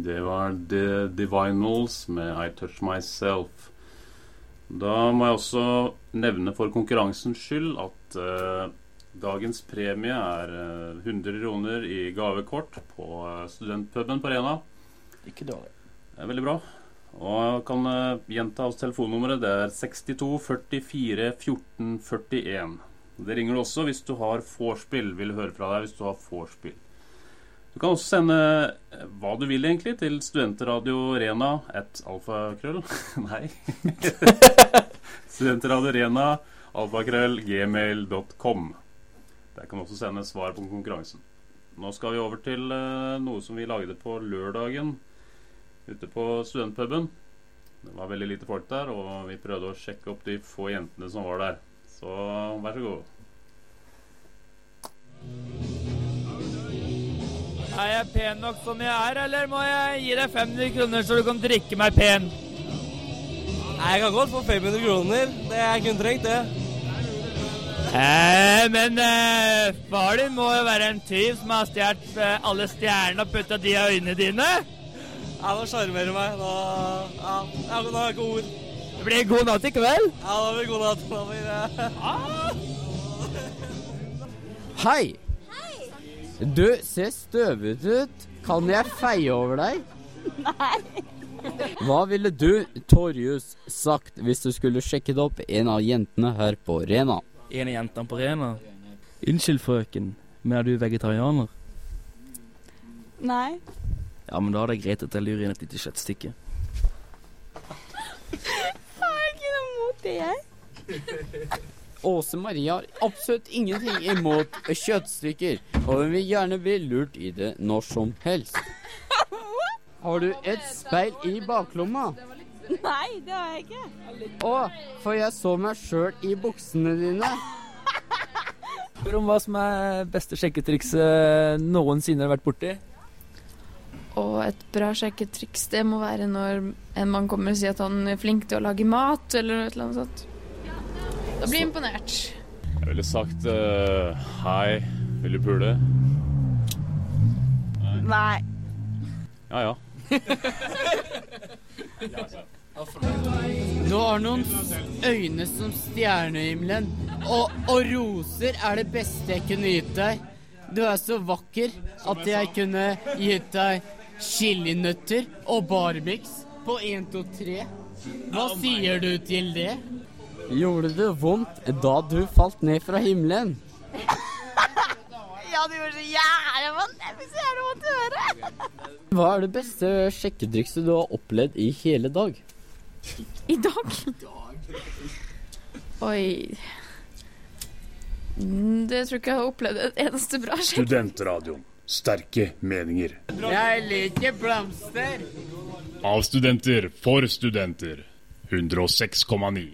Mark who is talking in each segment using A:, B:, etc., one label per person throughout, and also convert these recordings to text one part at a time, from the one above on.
A: Det var The Divinals med I Touch Myself. Da må jeg også nevne for konkurransens skyld at dagens premie er 100 kroner i gavekort på studentpuben på Rena.
B: Ikke dårlig.
A: Det er veldig bra. Og jeg kan gjenta oss telefonnummeret. Det er 62 44 14 41. Det ringer du også hvis du har vorspiel. Vil høre fra deg hvis du har vorspiel. Du kan også sende hva du vil egentlig til Studentradio Rena @alfakrøll. Nei. Studentradio Rena @gmail.com. Der kan du også sende svar på konkurransen. Nå skal vi over til noe som vi lagde på lørdagen ute på studentpuben. Det var veldig lite folk der, og vi prøvde å sjekke opp de få jentene som var der. Så vær så god.
C: Er jeg pen nok som jeg er, eller må jeg gi deg 500 kroner så du kan drikke meg pen?
D: Jeg kan godt få 500 kroner. Det er kun trengt, det.
C: Men far din må jo være en tyv som har stjert alle stjernene og puttet de av øynene dine.
D: Ja, nå sjarmerer meg. Nå har jeg ikke ord.
C: Det blir god natt i kveld.
D: Ja, det blir god natt.
E: Hei! Du ser støvet ut. Kan jeg feie over deg?
F: Nei.
E: Hva ville du, Torjus, sagt hvis du skulle sjekket opp en av jentene her på Rena?
B: En av jentene på Rena? Unnskyld, frøken, men er du vegetarianer?
F: Nei.
B: Ja, men da er det greit at jeg lurer inn et lite kjøttstykke.
F: Har ikke noe mot det, jeg.
E: Åse Maria har absolutt ingenting imot kjøttstykker, og hun vil gjerne bli lurt i det når som helst. Har du et speil i baklomma?
F: Nei, det har jeg ikke.
E: For jeg så meg selv i buksene dine.
B: Spør om hva som er beste sjekketrikset noensinne har vært borti.
G: Og et bra sjekketriks, det må være når en mann kommer og sier at han er flink til å lage mat, eller noe eller annet sånt. Da blir jeg imponert.
A: Jeg ville sagt hei, vil du pule?
F: Nei.
A: Ja.
E: Du har noen øyne som stjernehimmelen, og roser er det beste jeg kunne gitt deg. Du er så vakker at jeg kunne gitt deg chilinøtter og barbix på 1, 2, 3. Hva sier du til det? Gjorde det vondt da du falt ned fra himmelen?
F: Ja, det gjorde så jævlig vondt. Jeg fikk så jævlig vondt å høre.
E: Hva er det beste sjekketrikset du har opplevd i hele dag?
G: I dag? Oi. Det tror ikke jeg har opplevd et eneste bra sjekk.
A: Studentradioen. Sterke meninger.
E: Jeg liker blomster.
A: Av studenter, for studenter. 106,9.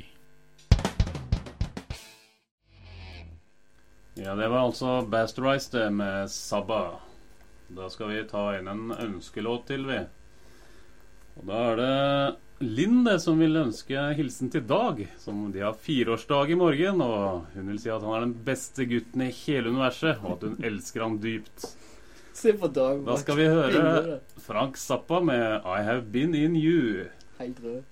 A: Ja, det var altså Basterize det med Sabba. Da skal vi ta inn en ønskelåt til, vi. Og da er det Linn det som vil ønske hilsen til Dag, som de har 4-årsdag i morgen, og hun vil si at han er den beste gutten i hele universet, og at hun elsker han dypt.
B: Se på Dag.
A: Da skal vi høre Frank Zappa med I Have Been In You.
B: Helt rød.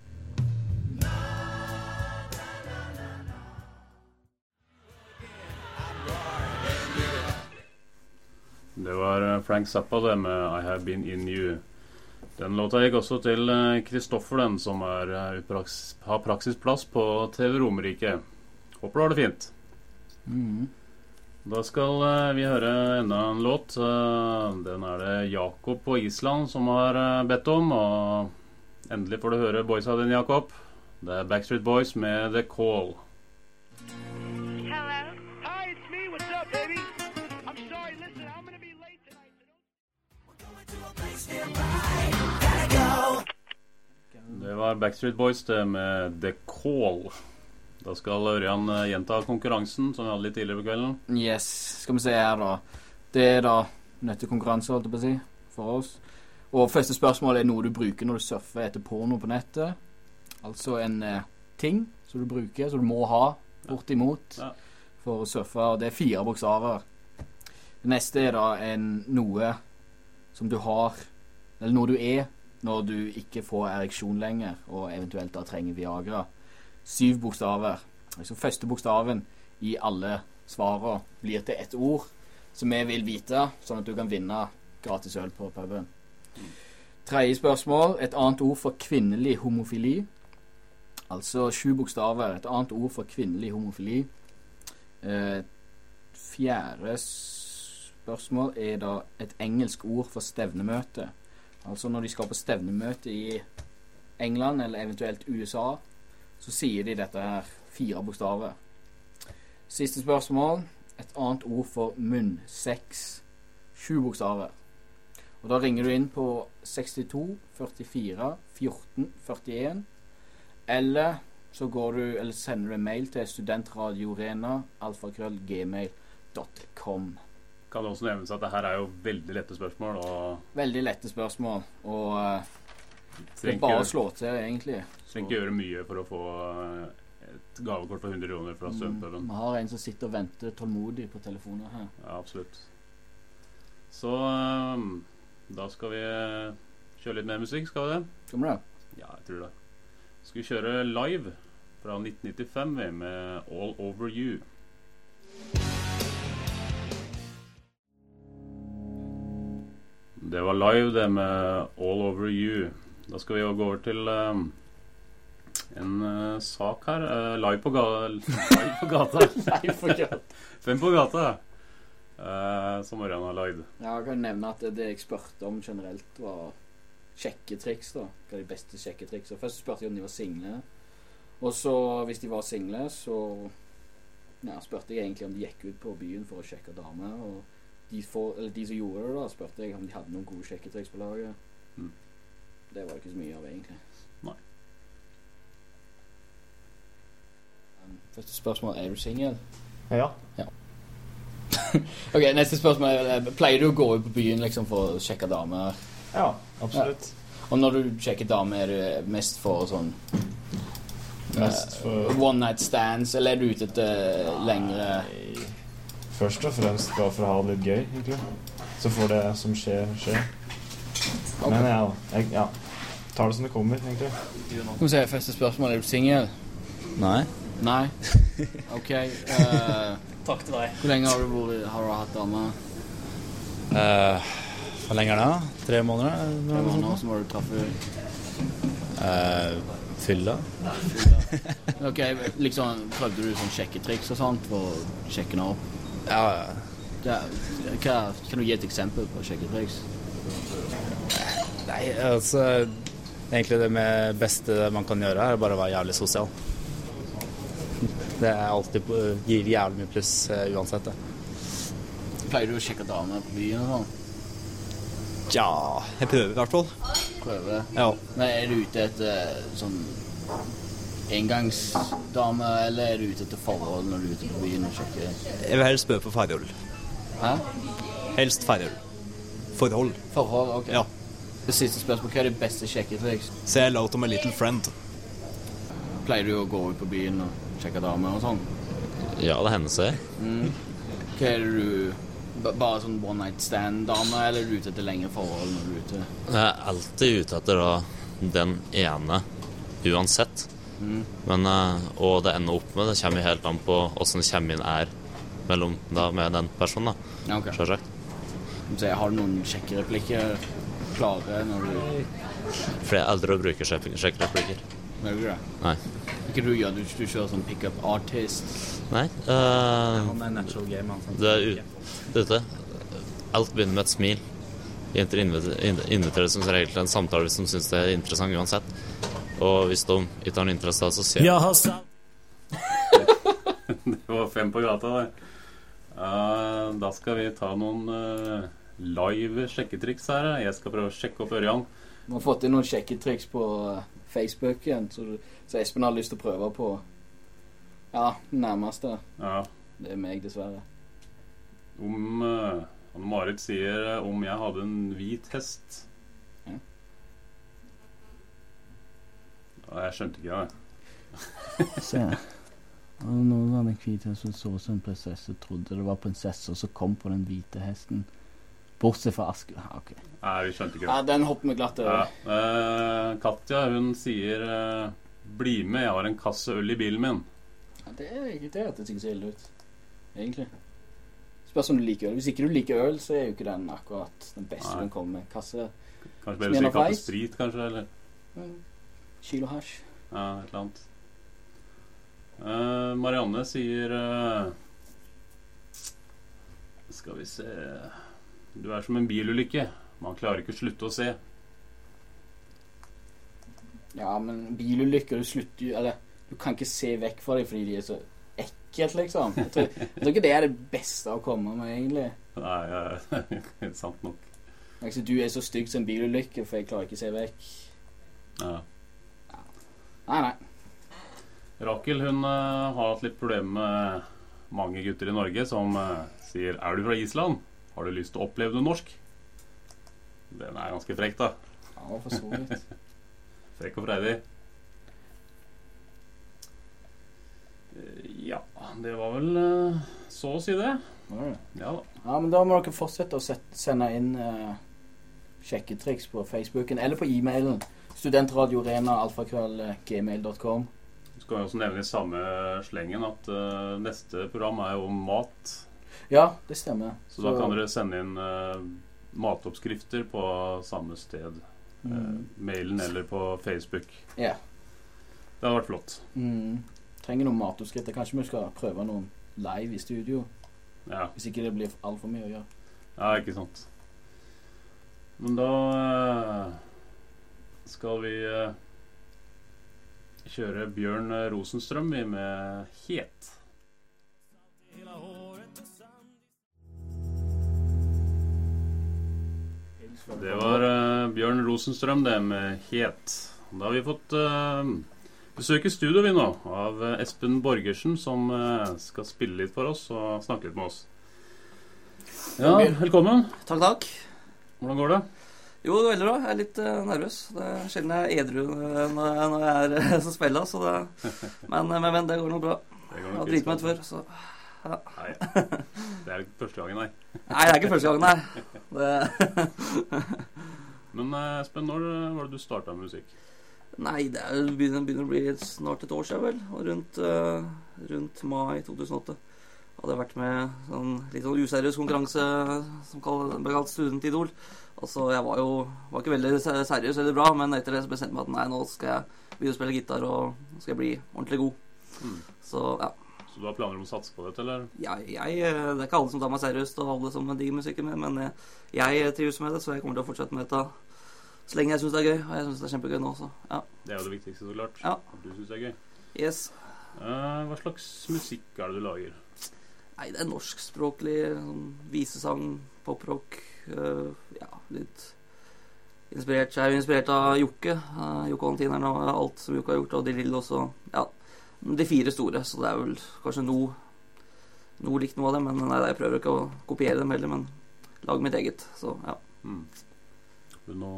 A: Det var Frank Zappa det med I Have Been In You. Den låta gikk også til Kristoffer, den som har praksisplass på TV Romerike. Håper du har det fint. Da skal vi høre enda en låt. Den er det Jakob på Island som har bedt om, og endelig får du høre boysa din, Jakob. Det er Backstreet Boys med The Call.
H: Hello. Hi, it's me. What's up, baby? I'm sorry. Listen, I'm going to be late tonight.
A: Det var Backstreet Boys det med The Call. Da skal Ørjan gjenta konkurransen som vi hadde litt tidligere på kvelden.
B: Yes, skal vi se her da. Det er da nettekonkurranse, holdt jeg på å si, for oss. Og første spørsmål er noe du bruker når du surfer etter porno på nettet. Altså en ting som du bruker, som du må ha bortimot for å surfe. Og det er 4 bokstaver. Det neste er da noe som du har eller noe du er når du ikke får ereksjon lenger, og eventuelt da trenger Viagra. 7 bokstaver. Altså første bokstaven i alle svarene blir til et ord som vi vil vite, sånn at du kan vinne gratis øl på puben. Tredje spørsmål, et annet ord for kvinnelig homofili. Altså 7 bokstaver, et annet ord for kvinnelig homofili. Fjerde spørsmål er da et engelsk ord for stevnemøte. Altså når de skal på stevnemøte i England eller eventuelt USA, så sier de dette her 4 bokstaver. Siste spørsmål, et annet ord for munnsex. 7 bokstaver. Og da ringer du inn på 62 44 14 41, eller så går du, eller sender du en mail til studentradiorena@gmail.com.
A: Kan det også nevnes at det her er jo veldig lette spørsmål, og
B: Veldig lette spørsmål, og det er bare å slå til, egentlig.
A: trenger ikke gjøre mye for å få et gavekort for 100 kroner fra Studentpuben.
B: Vi har en som sitter og venter tålmodig på telefoner her.
A: Ja, absolutt. Så da skal vi kjøre litt mer musikk, skal vi det?
B: Kommer det?
A: Ja, jeg tror det. Skal vi kjøre live fra 1995 med All Over You. Det var live det med All Over You. Da skal vi jo gå over til en sak her. Live på gata.
B: Live på gata.
A: 5 på gata. Som Ørjan har lagd.
B: Ja, jeg kan nevne at det jeg spørte om generelt var sjekketriks da. Hva er de beste sjekketriks? Først spørte jeg om de var single. Og så, hvis de var single, så spørte jeg egentlig om de gikk ut på byen for å sjekke damer. Og de som gjorde det da, spørte jeg om de hadde noen gode sjekketriks på laget. Det var ikke så mye av egentlig.
A: Nei.
B: Første spørsmål, er du single?
I: Ja.
B: Ok, neste spørsmål er, pleier du å gå ut på byen liksom for å sjekke damer?
I: Ja, absolutt.
B: Ja. Og når du sjekker damer, er du mest for sånn one night stands, eller er du ute etter lengre?
I: Først og fremst bare for å ha det litt gøy, egentlig. Så får det som skjer. Okay. Men jeg tar det som det kommer, egentlig.
B: Skal vi se, første spørsmål, er du single?
J: Nei.
B: Nei? Ok.
J: Takk til deg.
B: Hvor lenge har du hatt dame?
J: Hvor lenge er det da? 3 måneder?
B: 3 måneder, så må du traffe
J: Fylla.
B: Ok, liksom prøvde du sånn sjekketriks og sånt for å sjekke den opp?
J: Ja.
B: Kan du gi et eksempel på sjekketriks?
J: Nei, altså egentlig det med beste man kan gjøre er bare å være jævlig sosial. Det er alltid gir jævlig mye pluss uansett det.
B: Pleier du å sjekke damer på byen og sånn?
J: Ja, jeg prøver i hvert fall.
B: Prøver?
J: Ja.
B: Men er du ute etter sånn engangsdame, eller er du ute etter forhold når du er ute på byen og sjekker?
J: Jeg vil helst spørre på forhold.
B: Hæ?
J: Helst forhold. Forhold,
B: ok.
J: Ja.
B: Det siste spørsmålet, hva er det beste sjekketriks?
J: Say hello to my little friend.
B: Pleier du å gå ut på byen og sjekke damer og sånn?
K: Ja, det hender seg.
B: Hva er det du... Bare sånn one night stand-dame, eller er du ute etter lengre forhold når du er ute?
K: Jeg er alltid ute etter da, den ene, uansett. Men, og det ender opp med, det kommer helt an på hvordan det kommer inn mellom da, med den personen da.
B: Ja, ok.
K: Selvsagt.
B: Så har du noen sjekkereplikker klare når du...
K: For jeg er eldre og bruker sjekkereplikker.
B: Gjør du det?
K: Nei.
B: Ikke du gjør, du kjører sånn pick-up artist?
K: Nei.
J: Han er natural game, han.
K: Du er ute. Alt begynner med et smil. Jenter inviterer som regel til en samtale hvis de synes det er interessant uansett. Og hvis de ikke har en interesse da, så sier jeg.
A: Det var 5 på gata der. Da skal vi ta noen live sjekketriks her. Jeg skal prøve å sjekke opp Ørjan.
B: Vi har fått inn noen sjekketriks på Facebook igjen, så Espen har lyst til å prøve på nærmeste.
A: Ja.
B: Det er meg, dessverre.
A: Marit sier om jeg hadde en hvit hest.
B: Ja.
A: Jeg skjønte ikke det.
B: Se. Noen hadde en hvit hest som så som en prinsesse trodde det var prinsesse, og så kom på den hvite hesten. Bortsett fra Asker. Ok.
A: Nei, vi skjønte ikke det.
B: Ja, den hopper vi glatt over.
A: Ja. Katja, hun sier bli med, jeg har en kasse øl i bilen min.
B: Ja, det er ikke det at det ser så ille ut. Egentlig. Spørs om du liker øl. Hvis ikke du liker øl, så er jo ikke den akkurat den beste den kommer med. Kasse...
A: Kanskje bedre å si kasse sprit, kanskje, eller?
B: Kilo hash.
A: Ja, et eller annet. Marianne sier skal vi se, du er som en bilulykke, man klarer ikke å slutte å se. Ja, men bilulykker, du kan ikke se vekk fra dem fordi de er så ekkelt, liksom. Jeg tror ikke det er det beste å komme med, egentlig. Nei, sant nok. Altså, du er så stygg som en bilulykke, for jeg klarer ikke å se vekk. Ja. Nei. Rakel, hun har hatt litt problemer med mange gutter i Norge som sier, er du fra Island? Har du lyst til å oppleve det norsk? Den er ganske frekk, da. Ja, for så vidt. Frekk og freidig. Ja, det var vel så å si det. Ja da. Ja, men da må dere fortsette å sende inn sjekketriks på Facebooken eller på e-mailen studentradiorena@gmail.com. Så kan vi også nevne i samme slengen at neste program er jo om mat. Ja, det stemmer. Så da kan dere sende inn matoppskrifter på samme sted. Mailen eller på Facebook. Ja. Det har vært flott. Trenger noen matoppskrifter. Kanskje vi skal prøve noen live i studio. Ja. Hvis ikke det blir alt for mye å gjøre. Ja, ikke sant. Men da skal vi kjøre Bjørn Rosenstrøm med Het. Det var Bjørn Rosenstrøm det med Het. Da har vi fått besøk i studio vi nå av Espen Borgersen som skal spille litt for oss og snakke litt med oss. Ja, velkommen. Takk. Hvordan går det? Jo, det går veldig bra. Jeg er litt nervøs. Det er sjelden jeg er edru når jeg er som spiller, så det... Men det går nok bra. Jeg har dritt meg ut før, så... Ja. Nei, det er ikke første gangen, nei. Nei, det er ikke første gangen, nei. Men Espen, når var det du startet med musikk? Nei, det begynner å bli snart et år siden, vel. Og rundt mai 2008. Hadde jeg vært med litt sånn useriøs konkurranse som ble kalt Studentidol. Altså, jeg var ikke veldig seriøs eller bra, men etter det så bestemte jeg meg at nei, nå skal jeg begynne å spille gitar, og skal jeg bli ordentlig god. Så, ja. Så du har planer om å satse på dette, eller? Ja, det er ikke alle som tar meg seriøst, og alle som digger musikken min, men jeg trives med det, så jeg kommer til å fortsette med dette så lenge jeg synes det er gøy, og jeg synes det er kjempegøy nå også. Ja. Det er jo det viktigste, så klart. Ja. At du synes det er gøy. Yes. Hva slags musikk er det du lager? Nei, det er norskspråklig, visesang, poprock, ja, litt inspirert. Jeg er jo inspirert av Jokke Valentineren og alt som Jokke har gjort, og De Lille også, ja, de 4 store, så det er vel kanskje noe likt noe av det, men nei, jeg prøver ikke å kopiere dem heller, men lage mitt eget, så ja. Du nå...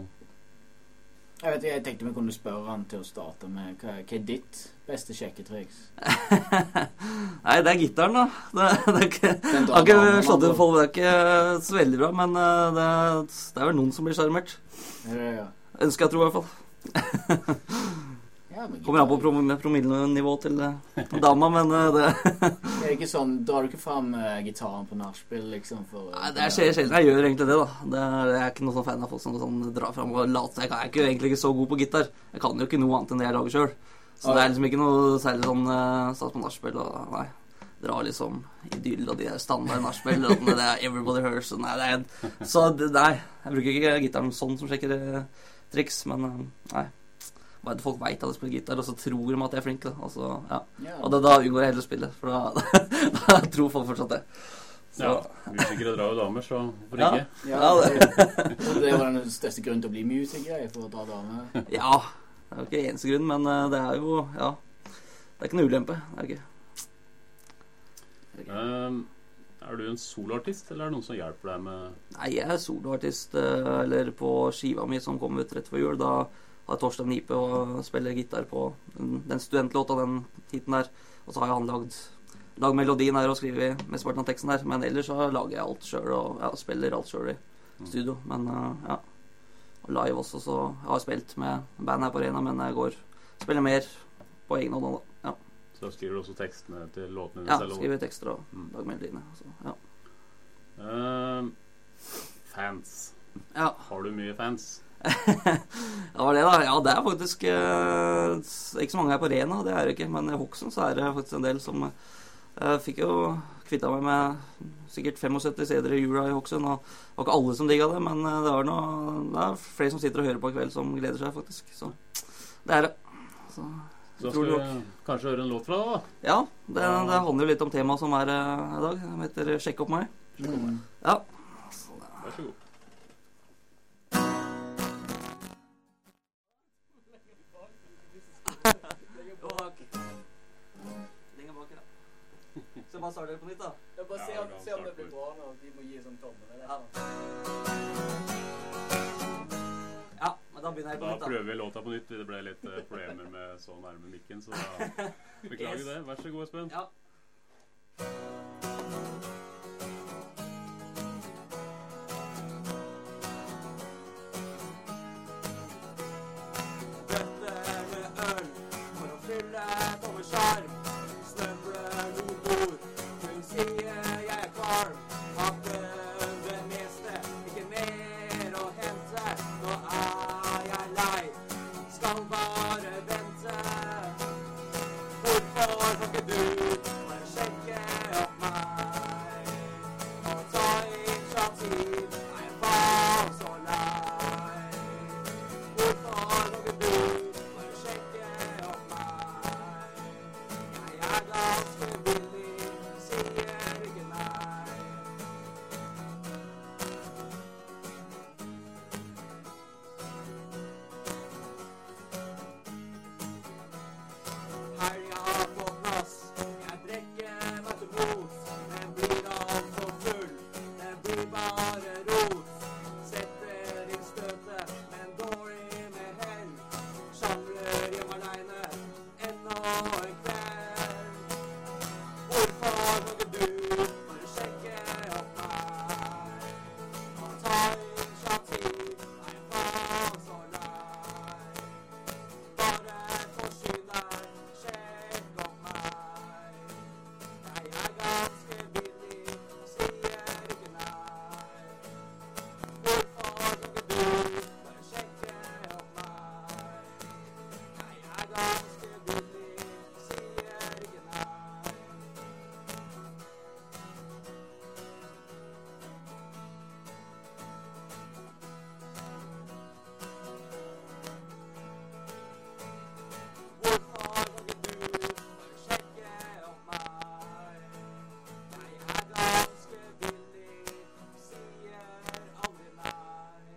A: Jeg tenkte vi kunne spørre han til å starte med hva er ditt beste sjekketriks? Nei, det er gitaren da. Det er ikke, jeg har ikke slått ut folk, det er ikke så veldig bra, men det er vel noen som blir charmert. Ja. Ønsker jeg tro i hvert fall. Kommer an på promillenivå til dama, men det... Det er ikke sånn, drar du ikke frem gitaren på nachspiel, liksom? Nei, det er sjelden jeg gjør egentlig det, da. Jeg er ikke noen sånn fan av folk som drar frem og later. Jeg er egentlig ikke så god på gitar. Jeg kan jo ikke noe annet enn det jeg lager selv. Så det er liksom ikke noe særlig sånn stats på nachspiel, og nei. Drar liksom Idyll og de der standard nachspiel, og det er Everybody Hurts, og nei, jeg bruker ikke gitaren sånn som sjekker triks, men nei. Bare folk vet at jeg spiller gitar, og så tror de at jeg er flink. Altså, ja. Og da unngår jeg heller å spille, for da tror folk fortsatt det. Så. Ja, musikere drar jo damer, så hvorfor ikke? Ja, det var den største grunnen til å bli musiker, for å dra damer. Ja, det er jo ikke eneste grunn, men det er jo, ja, det er ikke en ulempe, det er ikke. Er du en soloartist, eller er det noen som hjelper deg med... Nei, jeg er soloartist, eller på skiva mi som kom ut rett før jul, da har Torstein Nipe og spiller gitar på den studentlåta, den titen der. Og så har han lagd melodien her og skriver mesteparten av teksten her. Men ellers så lager jeg alt selv og spiller alt selv i.
L: studio. Men ja. Og live også, så jeg har spilt med band her på Arena, men jeg spiller mer på egen hånd da. Ja.
A: Så skriver du også tekstene til låtene
L: ja,
A: selv?
L: Ja, skriver tekster og lager melodiene. Så, ja.
A: Fans.
L: Ja.
A: Har du mye fans?
L: Ja, var det da? Ja, det er faktisk ikke så mange her på Arena, det er det ikke. Men i Hokksund så er det faktisk en del som fikk jo kvittet meg med sikkert 75 CD-er i jula i Hokksund, og det var ikke alle som digget det, men det er flere som sitter og hører på i kveld som gleder seg faktisk, så det er det. Så
A: skal vi kanskje høre en låt fra da?
L: Ja, det handler jo litt om temaet som er i dag. Det heter Sjekk opp meg. Ja.
A: Vær så god.
L: Så bare starter det på nytt da.
B: Ja, bare se om det blir bra nå. De må gi sånn tommel.
L: Ja, men da begynner jeg på nytt da.
A: Da prøver vi låta på nytt. Det ble litt problemer med så nærme mikken, så da beklager det. Vær så god, Espen.
L: Ja. Bøtter med øl for å fylle over skjerm. Snøvler noen ord, hun sier jeg er kvalm. Hadde det meste, ikke mer å hente. Nå er jeg lei, skal bare vente. Hvorfor kan ikke du bare sjekke opp meg? Og ta initiativ, er jeg bare så lei. Hvorfor kan ikke du bare sjekke opp meg? Jeg er ganske billig, sier ikke nei. Helga på plass, jeg brekker meg til mot. Den blir alt for full, den blir bare rot. Setter inn støtet, men dårlig med hell. Shamler hjem alene, ennå en kveld. Hvorfor kan ikke du bare sjekke opp meg? Og ta initiativ, er jeg faen så lei. Bare forsyn deg, sjekk opp meg. Jeg er ganske billig, sier ikke nei. Hvorfor kan ikke du bare sjekke opp meg? Jeg er ganske billig, sier ikke nei. Hvorfor kan ikke du bare sjekke opp meg? Jeg er ganske billig, sier aldri nei.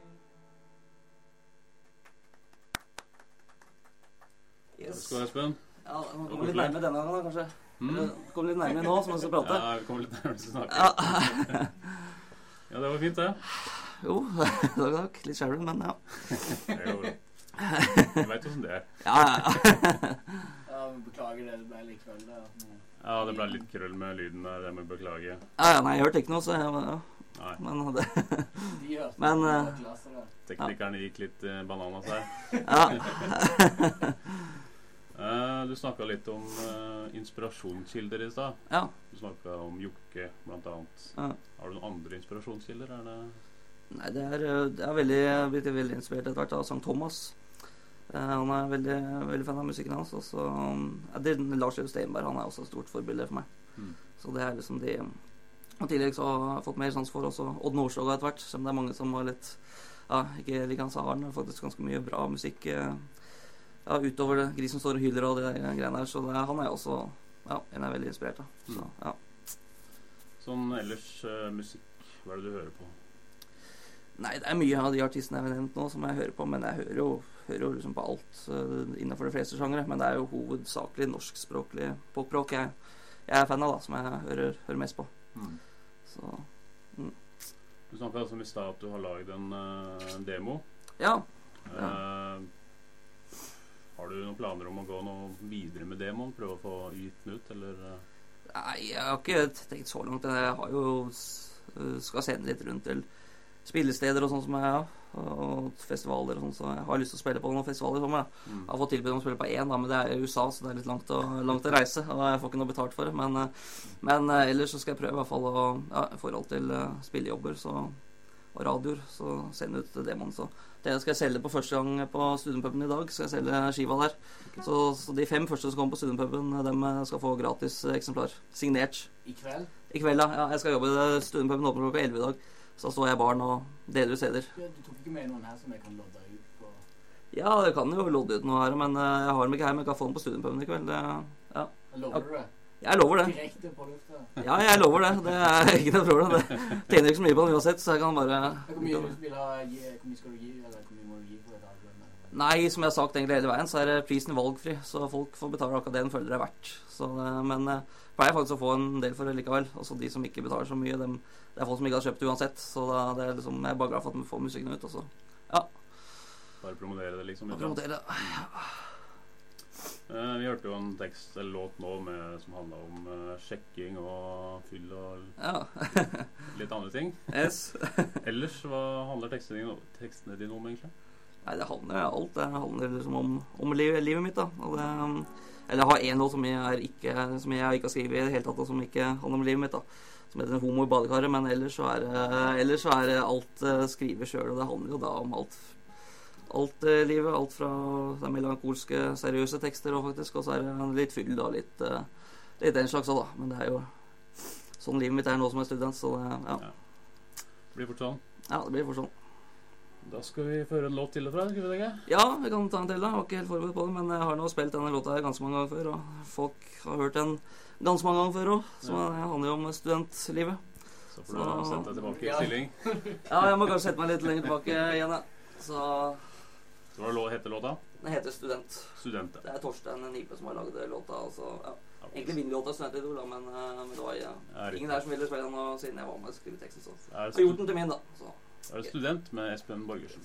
L: Yes.
A: Skål, Espen.
L: Ja, man kommer litt nærmere denne gangen da, kanskje. Eller, kommer litt nærmere nå, som man skal prate.
A: Ja, vi kommer litt nærmere til å snakke.
L: Ja.
A: Ja, det var fint det.
L: Jo, takk. Litt skjelven, men ja.
A: Det går bra. Jeg vet hvordan det er.
L: Ja.
B: Ja, men beklager det, det ble litt krøll der.
A: Ja, det ble litt krøll med lyden der, det må jeg beklage.
L: Ja, nei, jeg hørte ikke noe, så jeg ja.
A: Nei.
L: Men det...
B: De hørte
L: Men,
A: teknikeren gikk litt banan av seg.
L: Ja.
A: Du snakket litt om inspirasjonskilder i sted.
L: Ja.
A: Du snakket om Jokke, blant annet.
L: Ja.
A: Har du noen andre inspirasjonskilder? Er det...
L: Nei, det er blitt veldig inspirert etter hvert av Sankt Thomas. Han er veldig, veldig fan av musikken hans. Og så Lars Løv Steinberg, han er også et stort forbilde for meg. Så det er liksom de... Og tidligere så har jeg fått mer sans for også Odd Nordstoga etter hvert, som det er mange som var litt... Ja, ikke like han sa, han har faktisk ganske mye bra musikk utover det. Grisen står og hyler og det greiene der. Så han er også en er veldig inspirert av. Så, ja.
A: Sånn ellers musikk, hva er det du hører på?
L: Nei, det er mye av de artistene jeg har nevnt nå som jeg hører på, men jeg hører jo liksom på alt innenfor de fleste sjangere, men det er jo hovedsakelig norskspråklig poprock jeg er fan av da, som jeg hører mest på. Så,
A: Du snakket altså i sted at du har laget en demo.
L: Ja.
A: Har du noen planer om å gå noe videre med demoen, prøve å få gitt den ut, eller?
L: Nei, jeg har ikke tenkt så langt. Jeg har jo skal sende litt rundt til
M: spillesteder og sånn som jeg og festivaler og sånn, så jeg har lyst til å spille på noen festivaler i sommer. Jeg har fått tilbud om å spille på én, da, men det er i USA, så det er litt langt å reise, og jeg får ikke noe betalt for det. Men ellers så skal jeg prøve i hvert fall å, i forhold til spillejobber og radioer, så sende ut demoen. Så det skal jeg selge på første gang på Studentpuben i dag, skal jeg selge skiva der. Så de 5 første som kommer på Studentpuben, dem skal få gratis eksemplar, signert.
B: I kveld?
M: I kveld, ja. Jeg skal jobbe, Studentpuben åpner klokka 11 i dag. Så står jeg i baren og deler ut CD-er.
B: Ja, du tok ikke med noen her som jeg kan lodde ut på?
M: Ja, jeg kan jo lodde ut noe her, men jeg har dem ikke her, men jeg kan få dem på Studentpuben i kveld. Ja.
B: Lover du det?
M: Jeg lover det.
B: Direkte på lufta?
M: Ja, jeg lover det. Det er ikke noe problem. Det tjener ikke så mye på den uansett, så jeg kan bare...
B: Hvor mye skal du gi, eller hvor mye må du gi for et album?
M: Nei, som jeg har sagt egentlig hele veien, så er prisen valgfri, så folk får betale akkurat det de føler det er verdt. Så, men pleier faktisk å få en del for det likevel. Også de som ikke betaler så mye, det er folk som ikke har kjøpt det uansett, så det er liksom, jeg er bare glad for at vi får musikken ut også. Ja.
A: Bare promotere det liksom.
M: Promotere det.
A: Vi hørte jo en tekst eller låt nå som handlet om sjekking og fyll og litt andre ting.
M: Yes.
A: Ellers, hva handler tekstene dine om egentlig?
M: Nei, det handler alt. Det handler liksom om livet mitt da. Og eller jeg har en låt som jeg ikke har skrevet i det hele tatt, og som ikke handler om livet mitt da. Som heter Homo i badekaret, men ellers så er alt skrivet selv, og det handler jo da om alt livet, alt fra de melankolske, seriøse tekster og faktisk, og så er det litt fyll da, litt den slags da, men det er jo sånn livet mitt er nå som er student, så ja.
A: Det blir fort sånn?
M: Ja, det blir fort sånn.
A: Da skal vi føre en låt til derfra, skal vi det ikke?
M: Ja, vi kan ta en til da, jeg var ikke helt forberedt på det, men jeg har nå spilt denne låta her ganske mange ganger før, og folk har hørt den ganske mange ganger før også, så det handler jo om studentlivet.
A: Så får du sette deg tilbake i stilling.
M: Ja, jeg må kanskje sette meg litt lenger tilbake igjen, ja. Så
A: hva heter låta?
M: Den heter Student.
A: Student, ja.
M: Det er Torstein Nipe som har laget låta, altså, ja. Egentlig vinner låta Studentidol, da, men det var ingen der som ville spille den, og siden jeg var med å skrive teksten, så jeg har gjort den til min da, så.
A: Er det Student med Espen Borgersen?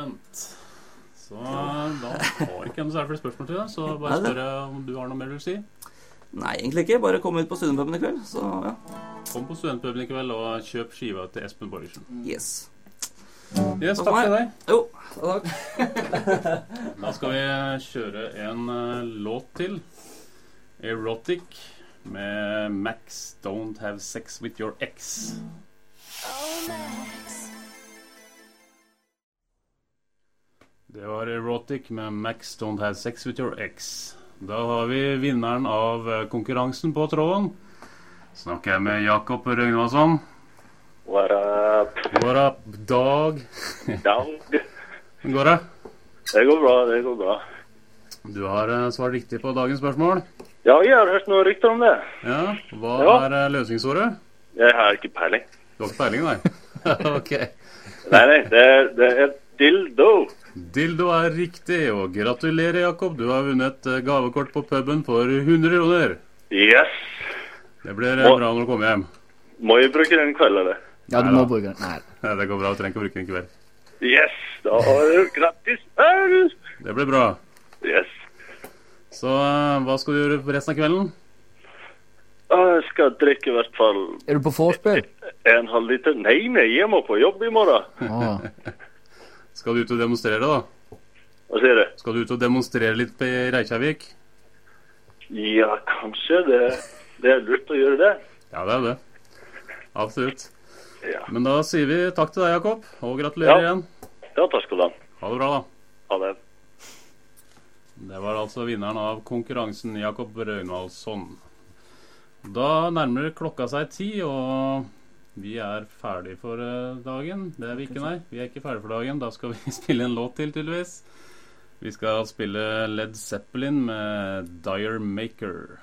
A: student. Så da har ikke noe særlig flere spørsmål til deg, så bare spørre om du har noe mer du vil si.
M: Nei, egentlig ikke. Bare kom ut på studentpuben i kveld, så ja.
A: Kom på studentpuben i kveld og kjøp skiva til Espen Borgersen.
M: Yes.
A: Yes, takk til deg.
M: Jo, takk.
A: Da skal vi kjøre en låt til. Erotic med Max Don't Have Sex With Your Ex. Det var Erotic med Max Don't Have Sex With Your Ex. Da har vi vinneren av konkurransen på tråden. Snakker jeg med Jakob Røgnarsson.
N: What up?
A: What up, Dag?
N: Dag.
A: Går det?
N: Det går bra.
A: Du har svart riktig på dagens spørsmål.
N: Ja, jeg har hørt noen rykter om det.
A: Ja, hva er løsningsordet?
N: Jeg har ikke peiling.
A: Du har ikke peiling, nei? Ok.
N: Nei, det er dildo.
A: Dildo er riktig, og gratulerer, Jakob. Du har vunnet gavekort på puben for 100 kroner.
N: Yes.
A: Det blir bra når du kommer hjem.
N: Må jeg bruke den i kveld, eller?
B: Ja, du må bruke den.
A: Nei, det går bra. Du trenger ikke å bruke den i kveld.
N: Yes, da har du gratis øl.
A: Det blir bra.
N: Yes.
A: Så hva skal du gjøre på resten av kvelden?
N: Jeg skal drikke i hvert fall...
B: Er du på vorspiel?
N: 1,5 liter. Nei, jeg må på jobb i morgen.
A: Skal du ut og demonstrere, da?
N: Hva sier du?
A: Skal du ut og demonstrere litt på Reykjavik?
N: Ja, kanskje. Det er lurt å gjøre det.
A: Ja, det er det. Absolutt.
N: Ja.
A: Men da sier vi takk til deg, Jakob, og gratulerer igjen.
N: Ja, takk skal du ha.
A: Ha det bra, da.
N: Ha det.
A: Det var altså vinneren av konkurransen, Jakob Røgnarsson. Da nærmer klokka seg 10, og vi er ferdig for dagen. Det er vi ikke, nei. Vi er ikke ferdig for dagen. Da skal vi spille en låt til, tydeligvis. Vi skal spille Led Zeppelin med Dire Maker.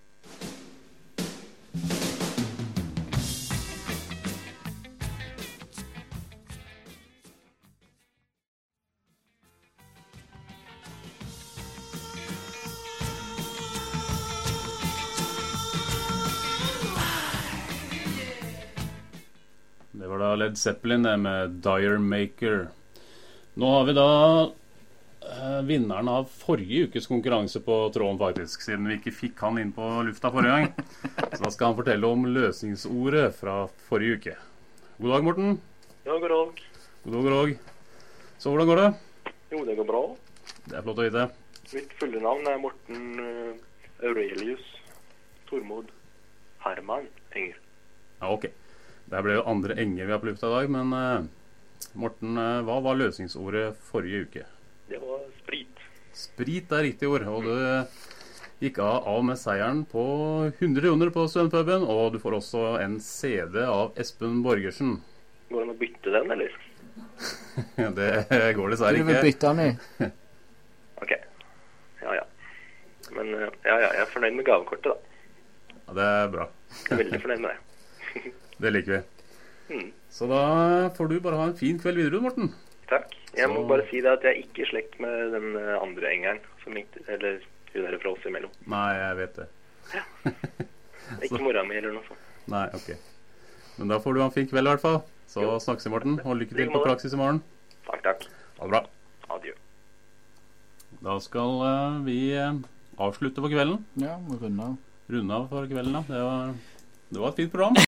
A: Det var da Led Zeppelin med Dire Maker. Nå har vi da vinneren av forrige ukes konkurranse på tråden, faktisk, siden vi ikke fikk han inn på lufta forrige gang. Så da skal han fortelle om løsningsordet fra forrige uke. God dag, Morten.
N: Ja, god dag.
A: God dag. Så hvordan går det?
N: Jo, det går bra.
A: Det er flott å vite.
N: Mitt fulle navn er Morten Aurelius Tormod Herman Enger.
A: Ja, ok. Det ble jo andre Enger vi har på lufta i dag, men Morten, hva var løsningsordet forrige uke?
N: Det var sprit.
A: Sprit er riktig ord, og du gikk av med seieren på 100 kroner på studentpuben, og du får også en CD av Espen Borgersen.
N: Går det an å bytte den, eller?
A: Det går dessverre ikke.
B: Du vil bytte den i.
N: Ok. Ja. Men jeg er fornøyd med gavekortet, da.
A: Ja, det er bra.
N: Jeg er veldig fornøyd med det.
A: Det liker vi. Så da får du bare ha en fin kveld videre, Morten.
N: Takk. Jeg må bare si det at jeg er ikke i slekt med den andre engeren, eller hun der fra oss imellom.
A: Nei, jeg vet det.
N: Ja. Ikke mora mi eller noe sånt.
A: Nei, ok. Men da får du ha en fin kveld i hvert fall. Så snakkes vi, Morten, og lykke til på praksis i morgen.
N: Takk.
A: Ha det bra.
N: Adjø.
A: Da skal vi avslutte for kvelden.
B: Ja, runde av.
A: Runde av for kvelden, da. Det var et fint program.